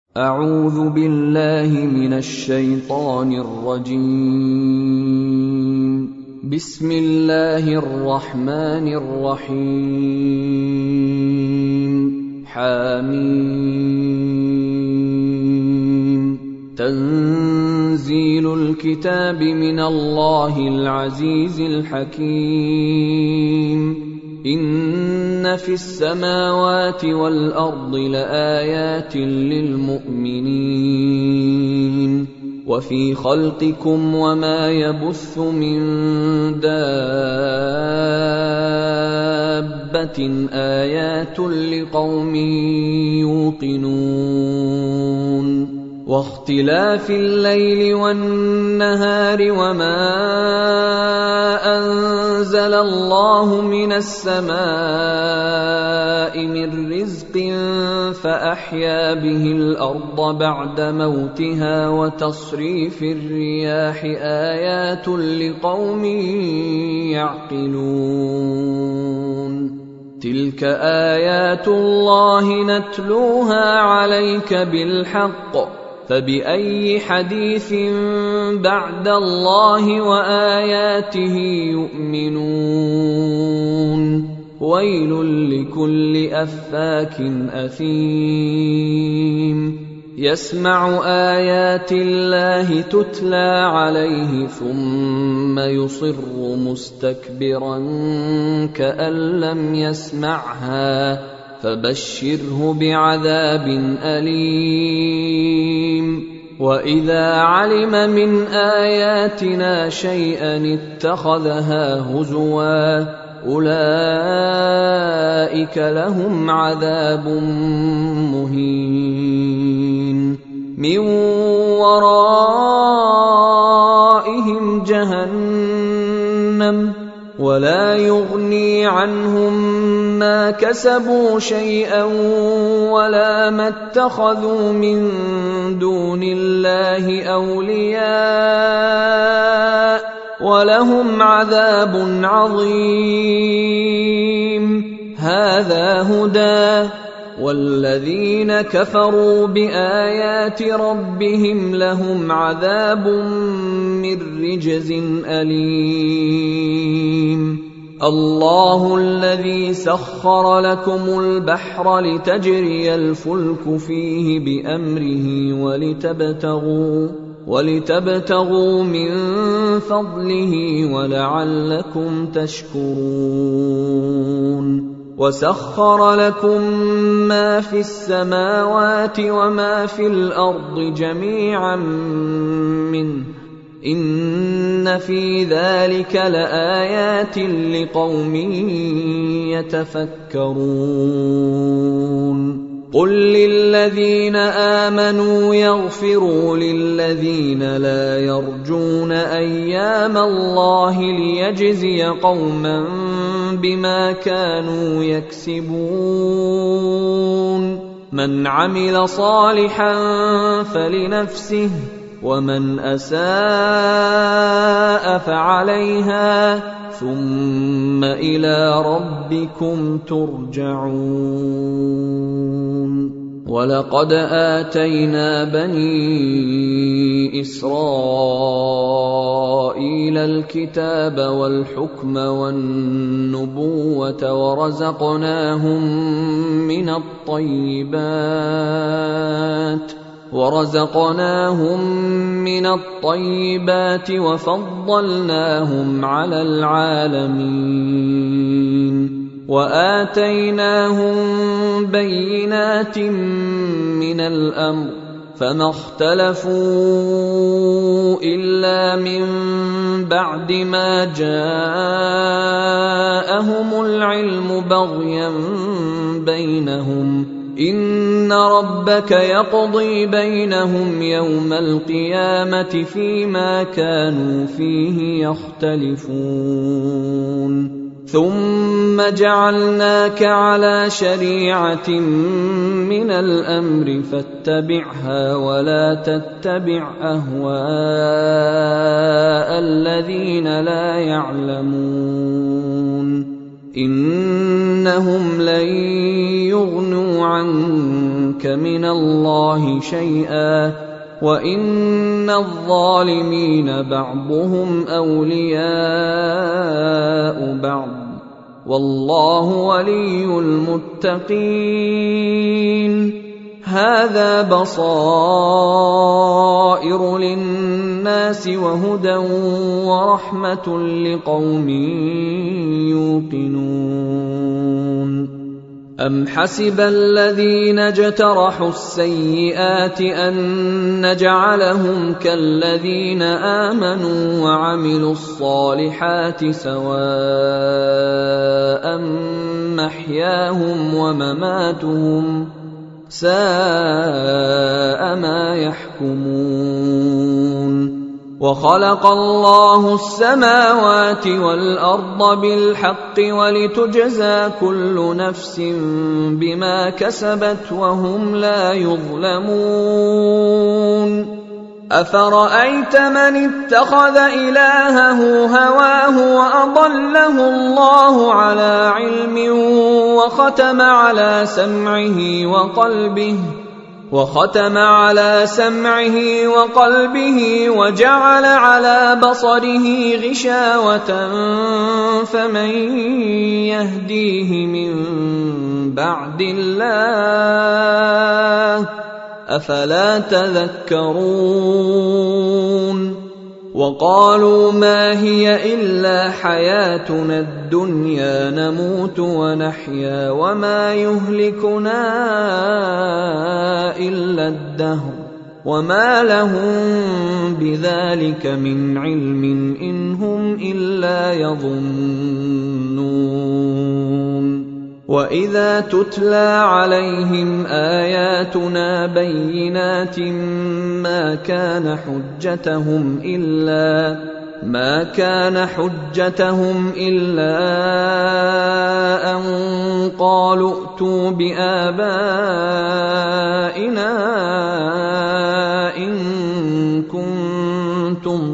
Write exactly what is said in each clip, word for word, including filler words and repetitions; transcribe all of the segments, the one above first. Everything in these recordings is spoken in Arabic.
أعوذ بالله من الشيطان الرجيم. بسم الله الرحمن الرحيم. حميم. تنزيل الكتاب من الله العزيز الحكيم. إن في السماوات والأرض لآيات للمؤمنين وفي خلقكم وما يبث من دابة آيات لقوم يوقنون واختلاف الليل والنهار وما أنزل الله من السماء من رزق فأحيا به الأرض بعد موتها وتصريف الرياح آيات لقوم يعقلون. تلك آيات الله نتلوها عليك بالحق فبأي حديث بعد الله وآياته يؤمنون. ويل لكل أفاك أثيم يسمع آيات الله تتلى عليه ثم يصر مستكبرا كأن لم يسمعها فبشره بعذاب أليم. وإذا علم من آياتنا شيئا اتخذها هزوا أولئك لهم عذاب مهين من ورائهم جهنم ولا يغني عنهم ما كسبوا شيئا ولا ما اتخذوا من دون الله أولياء ولهم عذاب عظيم. هذا هدى والذين كفروا بآيات ربهم لهم عذاب من رجز أليم. الله الذي سخر لكم البحر لتجري الفلك فيه بأمره ولتبتغوا ولتبتغوا من فضله ولعلكم تشكرون. وسخر لكم ما في السماوات وما في الأرض جميعا منه إن في ذلك لآيات لقوم يتفكرون. قل للذين آمنوا يغفروا للذين لا يرجون أيام الله ليجزي قوما بما كانوا يكسبون. من عمل صالحا فلنفسه ومن أساء فعليها ثم إلى ربكم ترجعون. ولقد آتينا بني إسرائيل الكتاب والحكم والنبوة ورزقناهم من الطيبات ورزقناهم من الطيبات وفضلناهم على العالمين وآتيناهم بينات من الأمر فما اختلفوا إلا من بعد ما جاءهم العلم بغيا بينهم. إن ربك يقضي بينهم يوم القيامة فيما كانوا فيه يختلفون. ثم جعلناك على شريعة من الأمر فاتبعها ولا تتبع أهواء الذين لا يعلمون. إنهم لن يغنوا عنك يغنيك من الله شيئا وإن الظالمين بعضهم أولياء بعض والله ولي المتقين. هذا بصائر للناس وهدى ورحمة لقوم يوقنون. أم حسب الذين اجترحوا السيئات أن نجعلهم كالذين آمنوا وعملوا الصالحات سواء محياهم ومماتهم ساء ما يحكمون. وخلق الله السماوات والأرض بالحق ولتجزى كل نفس بما كسبت وهم لا يظلمون. أفرأيت من اتخذ إلهه هواه وأضله الله على علم وختم على سمعه وقلبه وختم على سمعه وقلبه وجعل على بصره غشاوة فمن يهديه من بعد الله أفلا تذكرون. وقالوا ما هي إلا حياتنا الدنيا نموت ونحيا وما يهلكنا إلا الدهر وما لهم بذلك من علم إن هم إلا يظنون. وإذا تتلى عليهم آياتنا بينات ما كان حجتهم إلا ما كان حجتهم إلا أن قالوا ائتوا بآبائنا إن كنتم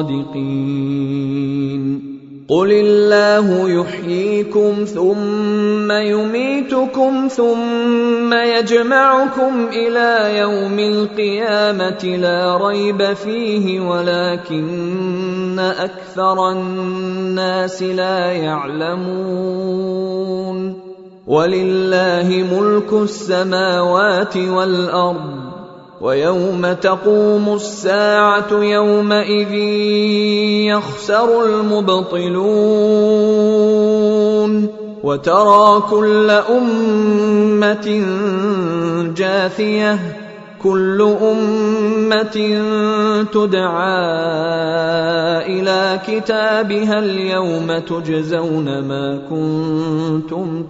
صادقين. قل الله يحييكم ثم يميتكم ثم يجمعكم إلى يوم القيامة لا ريب فيه ولكن أكثر الناس لا يعلمون. ولله ملك السماوات والأرض ويوم تقوم الساعة يومئذ يخسر المبطلون. وترى كل أمة جاثية كل أمة تدعى إلى كتابها اليوم تجزون ما كنتم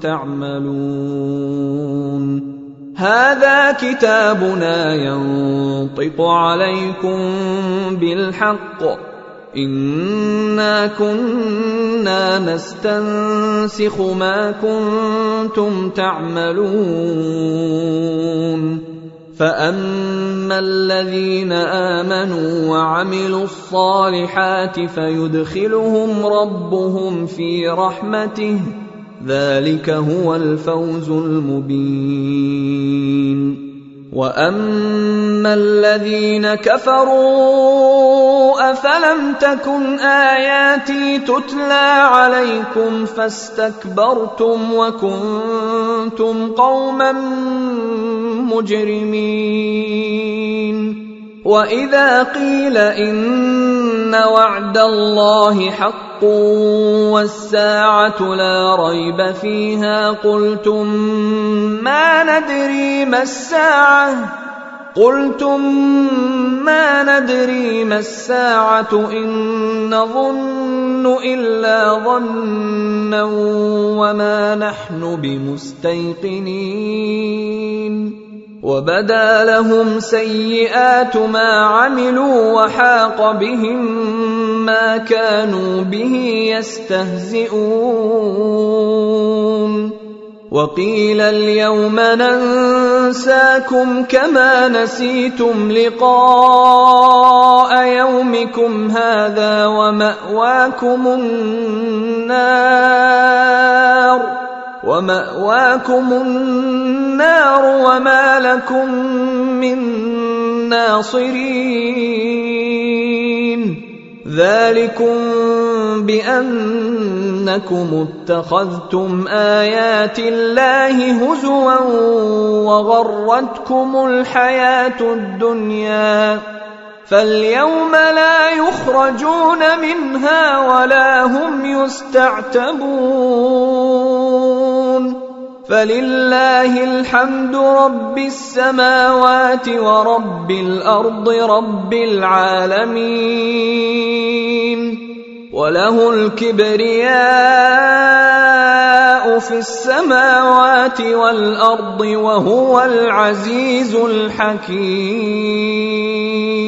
تعملون. هذا كتابنا ينطق عليكم بالحق إنا كنا نستنسخ ما كنتم تعملون. فأما الذين آمنوا وعملوا الصالحات فيدخلهم ربهم في رحمته ذلك هو الفوز المبين. وأما الذين كفروا أفلم تكن آياتي تتلى عليكم فاستكبرتم وكنتم قوما مجرمين. وإذا قيل إن وعد الله حق والساعة لا ريب فيها قلتم ما ندري ما الساعة قلتم ما ندري ما الساعة إن نظن إلا ظنا وما نحن بمستيقنين. وبدا لهم سيئات ما عملوا وحاق بهم ما كانوا به يستهزئون. وقيل اليوم ننساكم كما نسيتم لقاء يومكم هذا ومأواكم النار ومأواكم النار وما لكم من ناصرين ذلكم بأنكم اتخذتم آيات الله هزوا وغرتكم الحياة الدنيا فاليوم لا يخرجون منها ولا هم يستعتبون فلله الحمد رب السماوات ورب الأرض رب العالمين وله الكبرياء في السماوات والأرض وهو العزيز الحكيم.